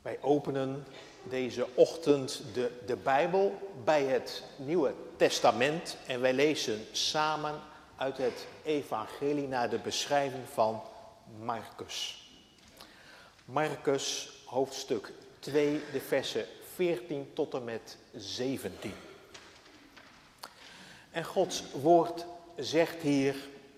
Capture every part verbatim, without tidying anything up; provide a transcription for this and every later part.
Wij openen deze ochtend de, de Bijbel bij het Nieuwe Testament en wij lezen samen uit het Evangelie naar de beschrijving van Marcus. Marcus, hoofdstuk twee, de versen veertien tot en met zeventien. En Gods woord zegt hier: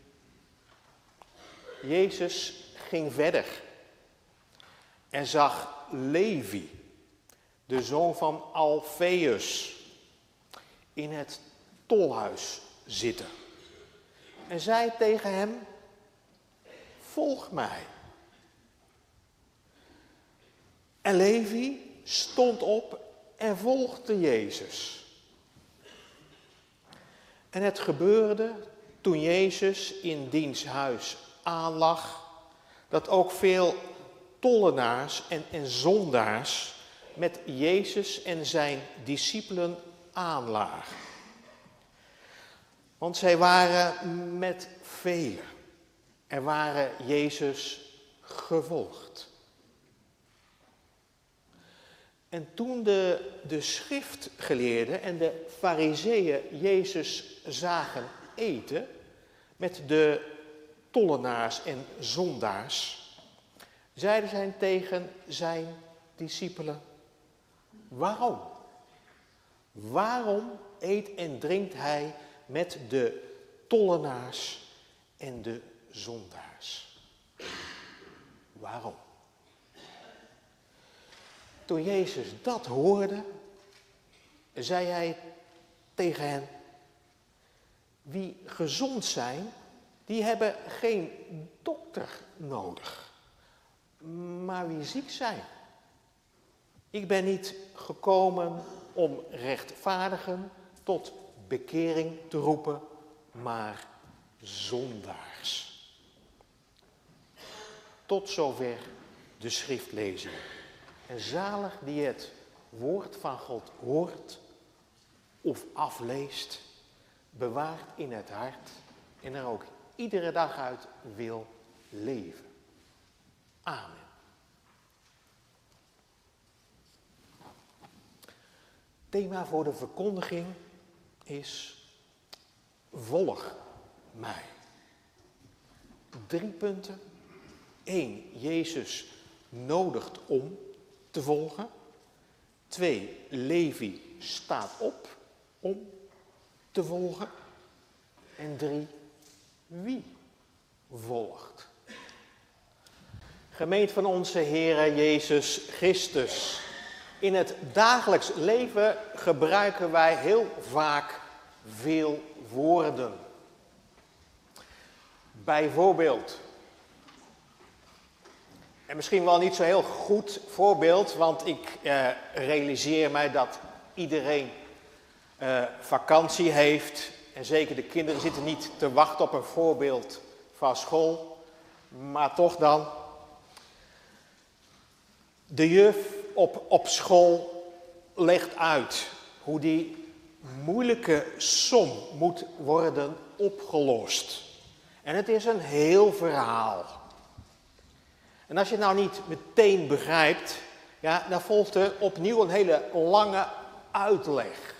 Jezus ging verder en zag Levi, de zoon van Alfeus, in het tolhuis zitten. En zei tegen hem: volg mij. En Levi stond op en volgde Jezus. En het gebeurde toen Jezus in diens huis aanlag, dat ook veel tollenaars en, en zondaars met Jezus en zijn discipelen aanlagen. Want zij waren met velen en waren Jezus gevolgd. En toen de, de schriftgeleerden en de fariseeën Jezus zagen eten met de tollenaars en zondaars, zeiden zij tegen zijn discipelen: waarom? Waarom eet en drinkt hij met de tollenaars en de zondaars? Waarom? Toen Jezus dat hoorde, zei hij tegen hen: wie gezond zijn, die hebben geen dokter nodig, maar wie ziek zijn. Ik ben niet gekomen om rechtvaardigen tot bekering te roepen, maar zondaars. Tot zover de schriftlezing. En zalig die het woord van God hoort of afleest, bewaart in het hart en er ook iedere dag uit wil leven. Amen. Thema voor de verkondiging is: volg mij. Drie punten. Eén, Jezus nodigt om te volgen. Twee, Levi staat op om te volgen. En drie, wie volgt? Gemeente van onze Heere Jezus Christus. In het dagelijks leven gebruiken wij heel vaak veel woorden. Bijvoorbeeld, en misschien wel niet zo'n heel goed voorbeeld, want ik eh, realiseer mij dat iedereen eh, vakantie heeft. En zeker de kinderen zitten niet te wachten op een voorbeeld van school. Maar toch dan. De juf op, op school legt uit hoe die moeilijke som moet worden opgelost. En het is een heel verhaal. En als je het nou niet meteen begrijpt, ja, dan volgt er opnieuw een hele lange uitleg.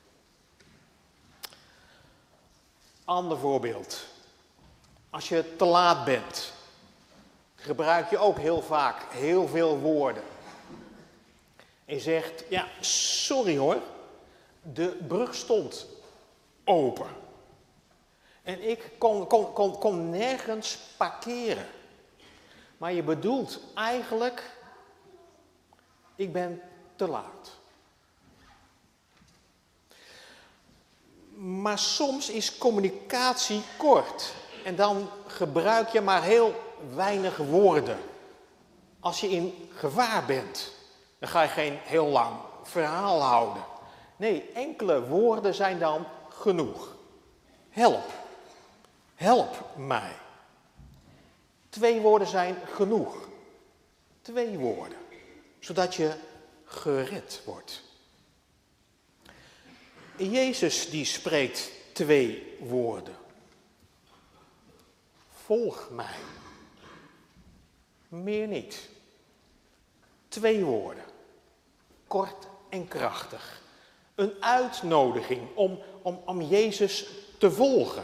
Ander voorbeeld. Als je te laat bent, gebruik je ook heel vaak heel veel woorden. En je zegt: ja, sorry hoor, de brug stond open. En ik kon, kon, kon, kon nergens parkeren. Maar je bedoelt eigenlijk: ik ben te laat. Maar soms is communicatie kort. En dan gebruik je maar heel weinig woorden. Als je in gevaar bent, dan ga je geen heel lang verhaal houden. Nee, enkele woorden zijn dan genoeg. Help. Help mij. Twee woorden zijn genoeg. Twee woorden. Zodat je gered wordt. Jezus die spreekt twee woorden. Volg mij. Meer niet. Twee woorden. kort en krachtig. Een uitnodiging om, om, om Jezus te volgen.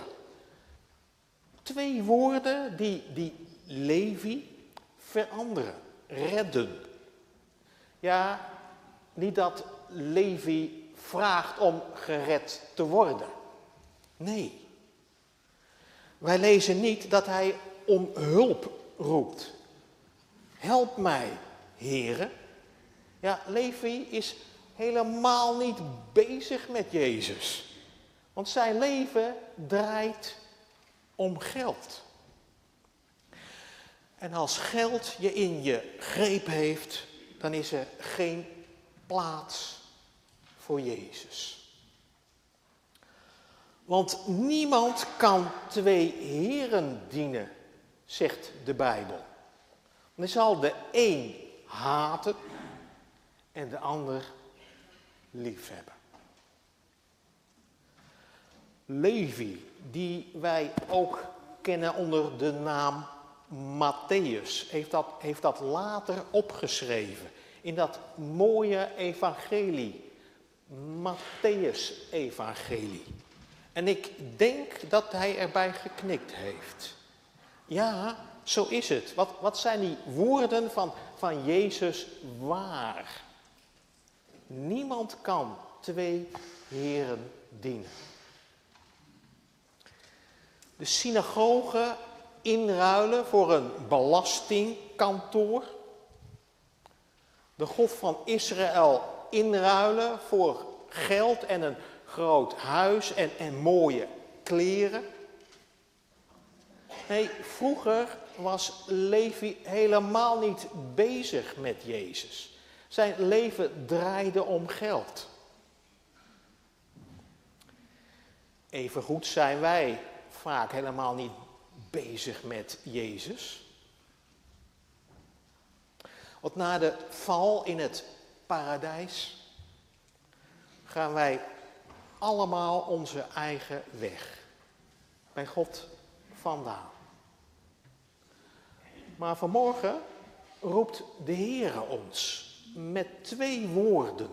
Twee woorden die, die Levi veranderen, redden. Ja, niet dat Levi vraagt om gered te worden. Nee. Wij lezen niet dat hij om hulp roept. Help mij, Heere. Ja, Levi is helemaal niet bezig met Jezus. Want zijn leven draait om geld. En als geld je in je greep heeft, dan is er geen plaats voor Jezus. Want niemand kan twee heren dienen, zegt de Bijbel. Dan zal de een haten en de ander liefhebben. Levi, die wij ook kennen onder de naam Mattheüs, heeft dat, heeft dat later opgeschreven in dat mooie evangelie, Mattheüs-evangelie. En ik denk dat hij erbij geknikt heeft. Ja, zo is het. Wat, wat zijn die woorden van, van Jezus waar? Niemand kan twee heren dienen. De synagoge inruilen voor een belastingkantoor. De God van Israël inruilen voor geld en een groot huis en, en mooie kleren. Nee, vroeger was Levi helemaal niet bezig met Jezus. Zijn leven draaide om geld. Evengoed zijn wij vaak helemaal niet bezig met Jezus. Want na de val in het paradijs gaan wij allemaal onze eigen weg bij God vandaan. Maar vanmorgen roept de Heere ons met twee woorden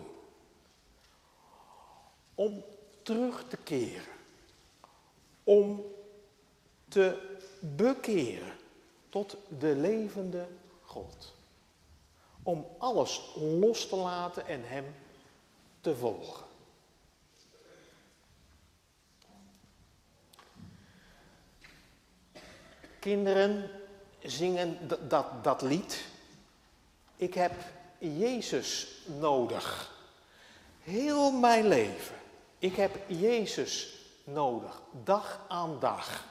om terug te keren, om te bekeren tot de levende God. Om alles los te laten en hem te volgen. Kinderen zingen d- dat, dat lied. Ik heb Jezus nodig. Heel mijn leven. Ik heb Jezus nodig. Dag aan dag.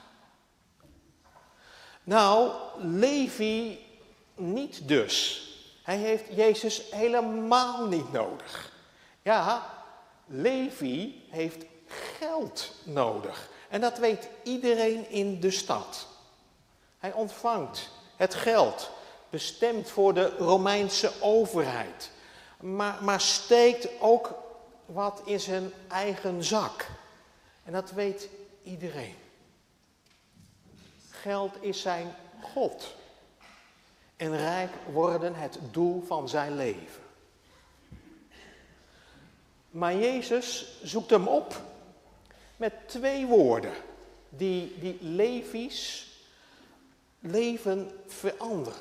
Nou, Levi niet dus. Hij heeft Jezus helemaal niet nodig. Ja, Levi heeft geld nodig. En dat weet iedereen in de stad. Hij ontvangt het geld, bestemd voor de Romeinse overheid. Maar, maar steekt ook wat in zijn eigen zak. En dat weet iedereen. Geld is zijn God. En rijk worden het doel van zijn leven. Maar Jezus zoekt hem op met twee woorden die, die Levi's leven veranderen.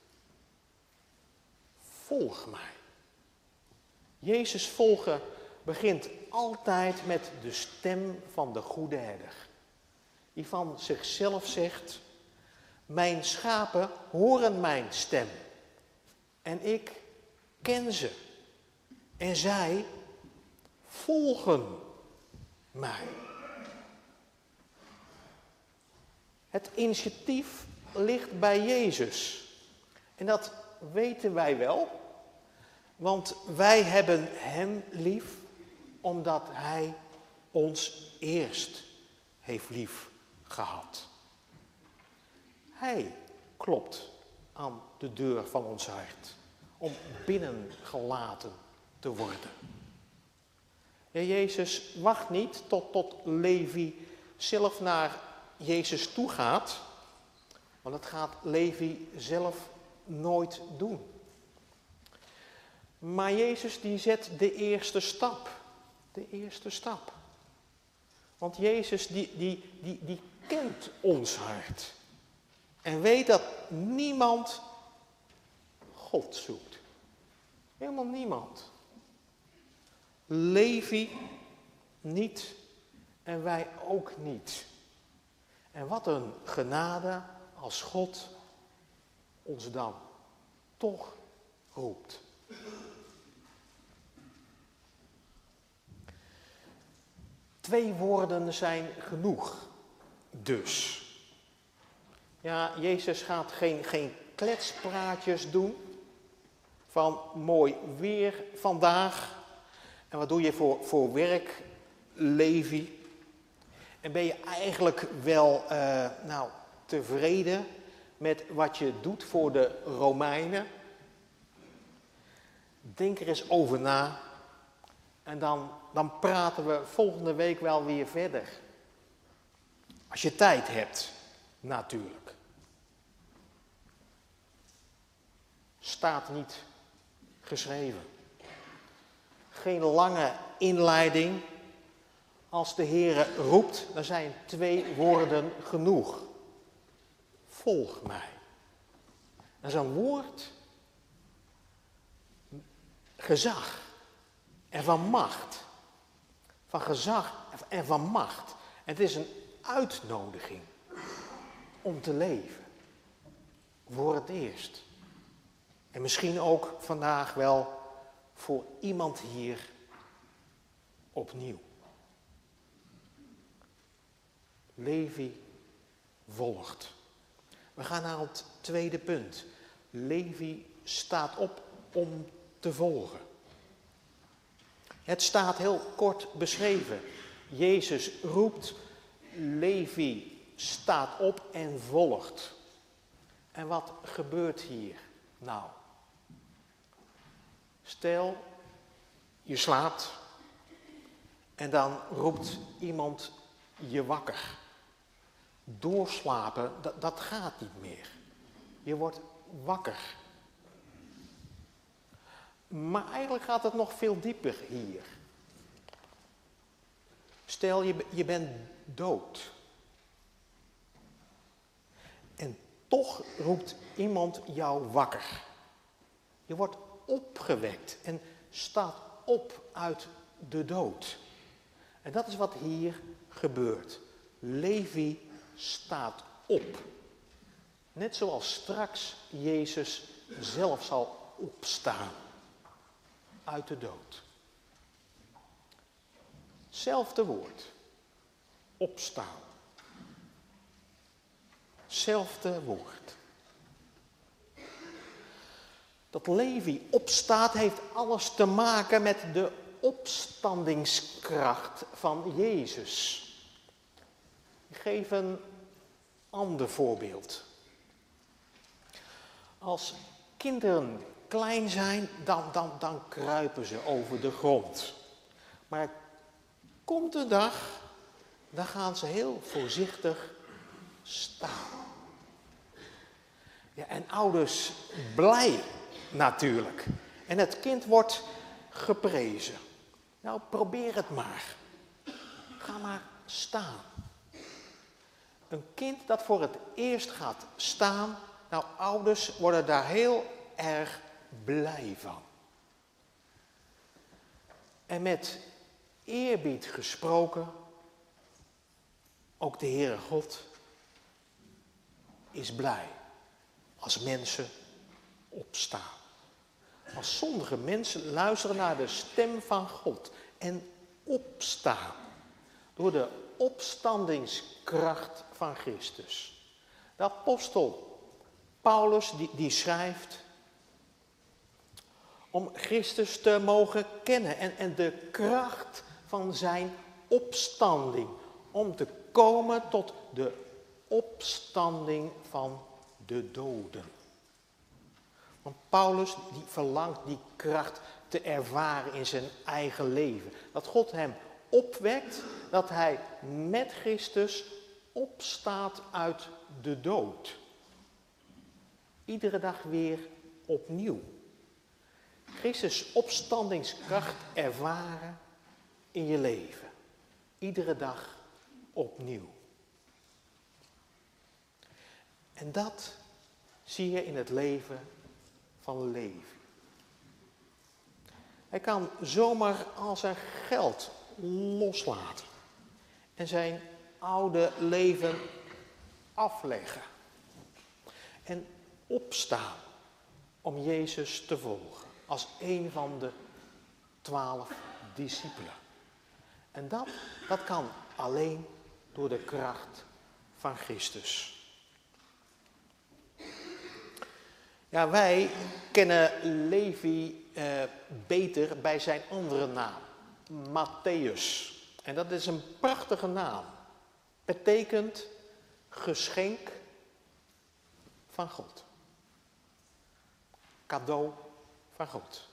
Volg mij. Jezus volgen begint altijd met de stem van de goede herder. Die van zichzelf zegt: mijn schapen horen mijn stem. En ik ken ze. En zij volgen mij. Het initiatief ligt bij Jezus. En dat weten wij wel. Want wij hebben hem lief omdat hij ons eerst heeft lief gehad. Hij klopt aan de deur van ons hart om binnengelaten te worden. Ja, Jezus wacht niet tot, tot Levi zelf naar Jezus toe gaat, want dat gaat Levi zelf nooit doen. Maar Jezus die zet de eerste stap. De eerste stap. Want Jezus die, die, die, die kent ons hart. En weet dat niemand God zoekt. Helemaal niemand. Levi niet en wij ook niet. En wat een genade als God ons dan toch roept. Twee woorden zijn genoeg, dus. Ja, Jezus gaat geen, geen kletspraatjes doen van mooi weer vandaag. En wat doe je voor, voor werk, Levi? En ben je eigenlijk wel uh, nou, tevreden met wat je doet voor de Romeinen? Denk er eens over na. En dan, dan praten we volgende week wel weer verder. Als je tijd hebt, natuurlijk. Staat niet geschreven. Geen lange inleiding. Als de Heere roept, dan zijn twee woorden genoeg. Volg mij. Dat is een woord. Gezag. En van macht. Van gezag en van macht. En het is een uitnodiging om te leven. Voor het eerst. En misschien ook vandaag wel voor iemand hier opnieuw. Levi volgt. We gaan naar het tweede punt. Levi staat op om te volgen. Het staat heel kort beschreven. Jezus roept, Levi staat op en volgt. En wat gebeurt hier nou? Stel, je slaapt en dan roept iemand je wakker. Doorslapen, dat, dat gaat niet meer. Je wordt wakker. Maar eigenlijk gaat het nog veel dieper hier. Stel, je, je bent dood. En toch roept iemand jou wakker. Je wordt opgewekt en staat op uit de dood. En dat is wat hier gebeurt. Levi staat op. Net zoals straks Jezus zelf zal opstaan uit de dood. Hetzelfde woord. Opstaan. Hetzelfde woord. Dat Levi opstaat heeft alles te maken met de opstandingskracht van Jezus. Ik geef een ander voorbeeld. Als kinderen klein zijn, dan, dan, dan kruipen ze over de grond. Maar komt de dag, dan gaan ze heel voorzichtig staan. Ja, en ouders blij natuurlijk. En het kind wordt geprezen. Nou, probeer het maar. Ga maar staan. Een kind dat voor het eerst gaat staan, nou, ouders worden daar heel erg blij van. En met eerbied gesproken, ook de Heere God is blij als mensen opstaan. Als sommige mensen luisteren naar de stem van God en opstaan door de opstandingskracht van Christus. De apostel Paulus die, die schrijft om Christus te mogen kennen en, en de kracht van zijn opstanding. Om te komen tot de opstanding van de doden. Want Paulus die verlangt die kracht te ervaren in zijn eigen leven. Dat God hem opwekt, dat hij met Christus opstaat uit de dood. Iedere dag weer opnieuw. Christus opstandingskracht ervaren in je leven. Iedere dag opnieuw. En dat zie je in het leven van Levi. Hij kan zomaar al zijn geld loslaten en zijn oude leven afleggen en opstaan om Jezus te volgen als een van de twaalf discipelen. En dat, dat kan alleen door de kracht van Christus. Ja, wij kennen Levi eh, beter bij zijn andere naam, Matthäus. En dat is een prachtige naam. Betekent geschenk van God. Cadeau van God.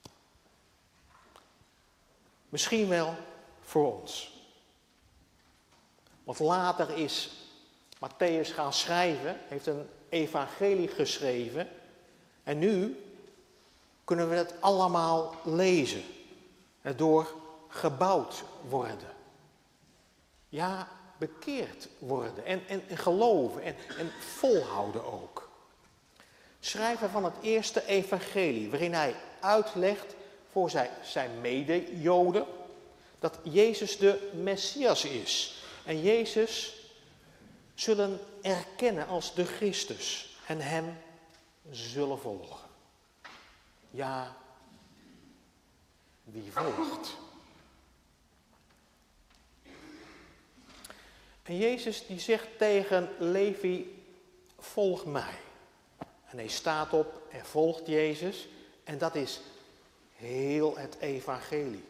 Misschien wel voor ons. Want later is Matthäus gaan schrijven, heeft een evangelie geschreven. En nu kunnen we het allemaal lezen. Door gebouwd worden. Ja, bekeerd worden. En, en, en geloven. En, en volhouden ook. Schrijver van het eerste evangelie. Waarin hij uitlegt voor zijn, zijn mede-Joden. Dat Jezus de Messias is. En Jezus zullen erkennen als de Christus. En hem zullen volgen. Ja, wie volgt? En Jezus die zegt tegen Levi, volg mij. En hij staat op en volgt Jezus. En dat is heel het evangelie.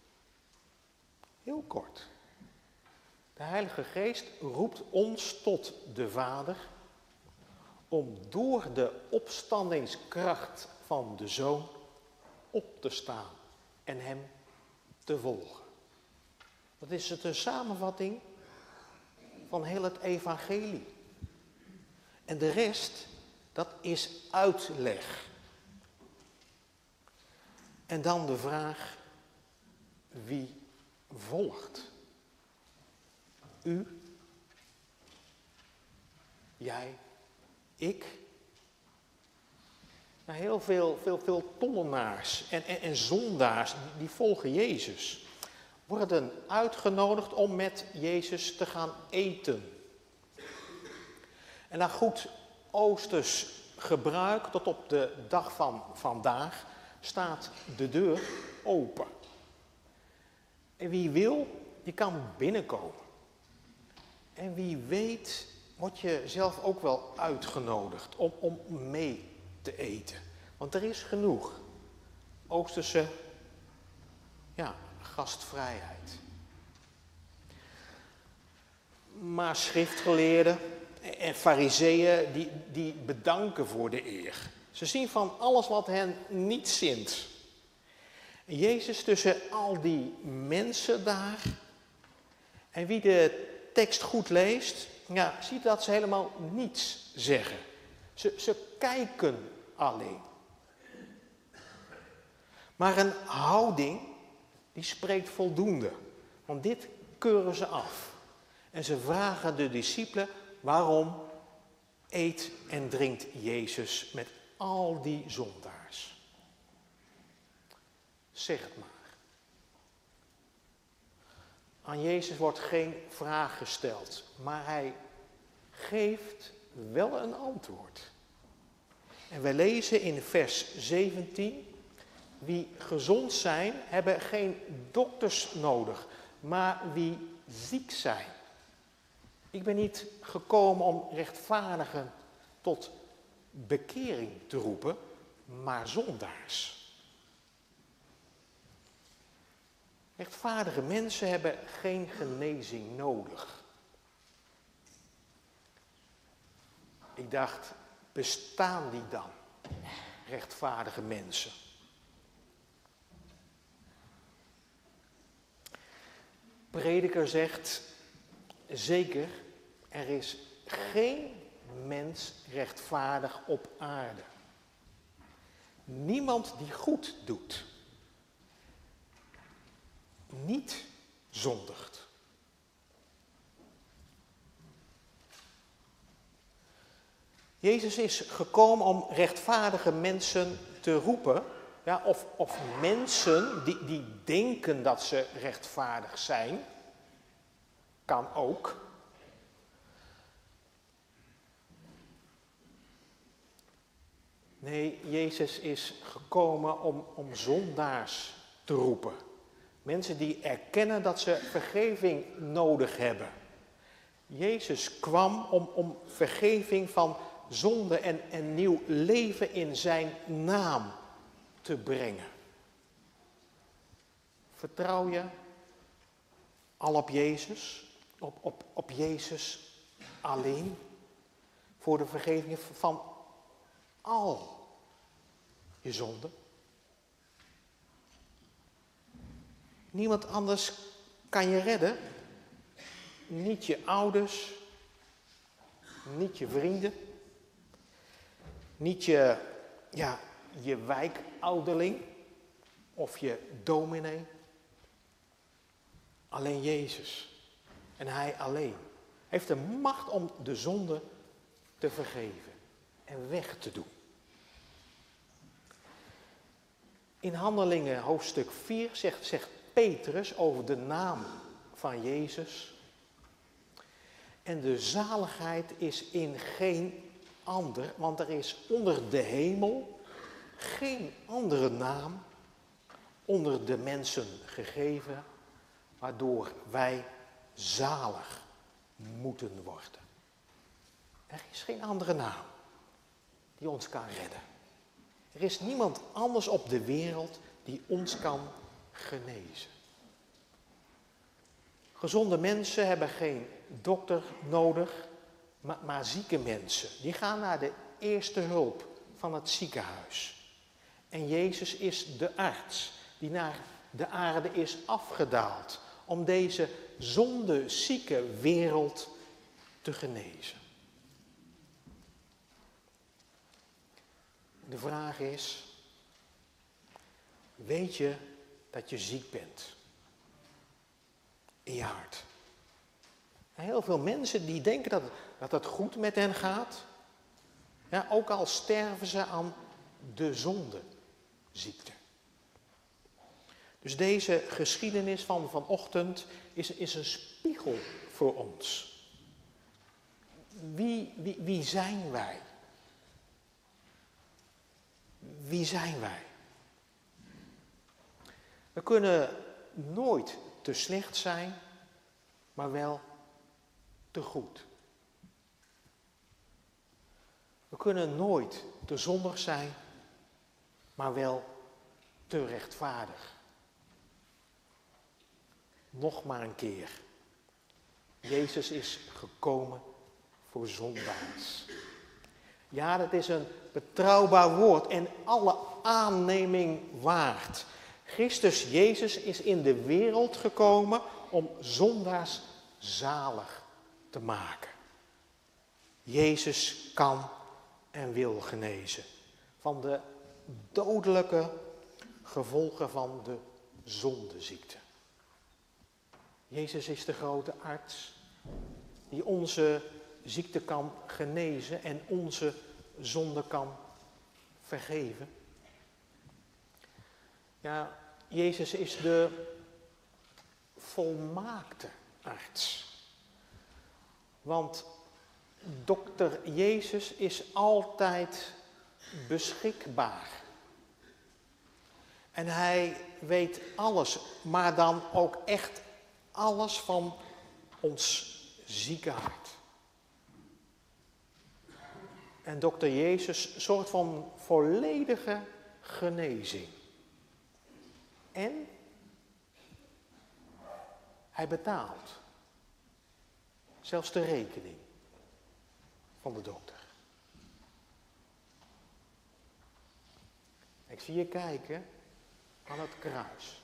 Heel kort. De Heilige Geest roept ons tot de Vader om door de opstandingskracht van de Zoon op te staan en hem te volgen. Dat is het een samenvatting van heel het evangelie. En de rest, dat is uitleg. En dan de vraag, wie volgt? U? Jij? Ik? Nou, heel veel, veel, veel tollenaars en, en, en zondaars, die, die volgen Jezus. Worden uitgenodigd om met Jezus te gaan eten. En naar goed Oosters gebruik, tot op de dag van vandaag, staat de deur open. En wie wil, die kan binnenkomen. En wie weet, word je zelf ook wel uitgenodigd om, om mee te eten. Want er is genoeg Oosterse, ja, gastvrijheid. Maar schriftgeleerden en fariseeën die, die bedanken voor de eer. Ze zien van alles wat hen niet zint. En Jezus tussen al die mensen daar. En wie de tekst goed leest, ja, ziet dat ze helemaal niets zeggen. Ze, ze kijken alleen. Maar een houding, die spreekt voldoende. Want dit keuren ze af. En ze vragen de discipelen, waarom eet en drinkt Jezus met al die zondaars? Zeg het maar. Aan Jezus wordt geen vraag gesteld, maar hij geeft wel een antwoord. En we lezen in vers zeventien, wie gezond zijn, hebben geen dokters nodig, maar wie ziek zijn. Ik ben niet gekomen om rechtvaardigen tot bekering te roepen, maar zondaars. Rechtvaardige mensen hebben geen genezing nodig. Ik dacht, bestaan die dan, rechtvaardige mensen? Prediker zegt, zeker, er is geen mens rechtvaardig op aarde. niemand die goed doet, niet zondigt. Jezus is gekomen om rechtvaardige mensen te roepen, ja, of, of mensen die, die denken dat ze rechtvaardig zijn, kan ook. Nee, Jezus is gekomen om, om zondaars te roepen. Mensen die erkennen dat ze vergeving nodig hebben. Jezus kwam om, om vergeving van zonde en, en nieuw leven in zijn naam te brengen. Vertrouw je al op Jezus, op, op, op Jezus alleen, voor de vergeving van al je zonden? Niemand anders kan je redden. Niet je ouders, niet je vrienden, niet je, ja, je wijkouderling of je dominee. Alleen Jezus. En Hij alleen heeft de macht om de zonde te vergeven en weg te doen. In Handelingen hoofdstuk vier zegt, zegt Petrus over de naam van Jezus. En de zaligheid is in geen ander, want er is onder de hemel geen andere naam onder de mensen gegeven, waardoor wij zalig moeten worden. Er is geen andere naam die ons kan redden. Er is niemand anders op de wereld die ons kan genezen. Gezonde mensen hebben geen dokter nodig, maar, maar zieke mensen. Die gaan naar de eerste hulp van het ziekenhuis. En Jezus is de arts die naar de aarde is afgedaald om deze zondezieke wereld te genezen. De vraag is, weet je dat je ziek bent? In je hart. En heel veel mensen die denken dat, dat het goed met hen gaat. Ja, ook al sterven ze aan de zondeziekte. Dus deze geschiedenis van vanochtend is, is een spiegel voor ons. Wie, wie, wie zijn wij? Wie zijn wij? We kunnen nooit te slecht zijn, maar wel te goed. We kunnen nooit te zondig zijn, maar wel te rechtvaardig. Nog maar een keer. Jezus is gekomen voor zondaars. Ja, dat is een betrouwbaar woord en alle aanneming waard. Christus Jezus is in de wereld gekomen om zondaars zalig te maken. Jezus kan en wil genezen van de dodelijke gevolgen van de zondeziekte. Jezus is de grote arts die onze ziekte kan genezen en onze zonde kan vergeven. Ja, Jezus is de volmaakte arts. Want dokter Jezus is altijd beschikbaar. En hij weet alles, maar dan ook echt alles van ons zieke hart. En dokter Jezus zorgt voor volledige genezing. En hij betaalt zelfs de rekening van de dokter. Ik zie je kijken aan het kruis.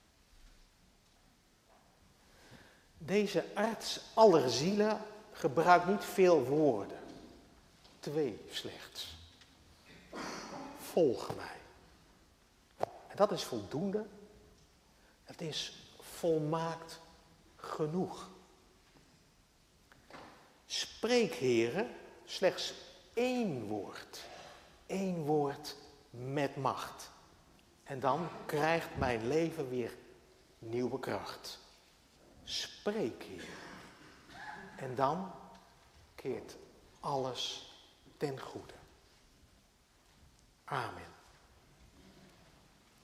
Deze arts aller zielen gebruikt niet veel woorden. Twee slechts. Volg mij. En dat is voldoende. Het is volmaakt genoeg. Spreek, Heere, slechts één woord. Één woord met macht. En dan krijgt mijn leven weer nieuwe kracht. Spreek, Heer. En dan keert alles ten goede. Amen.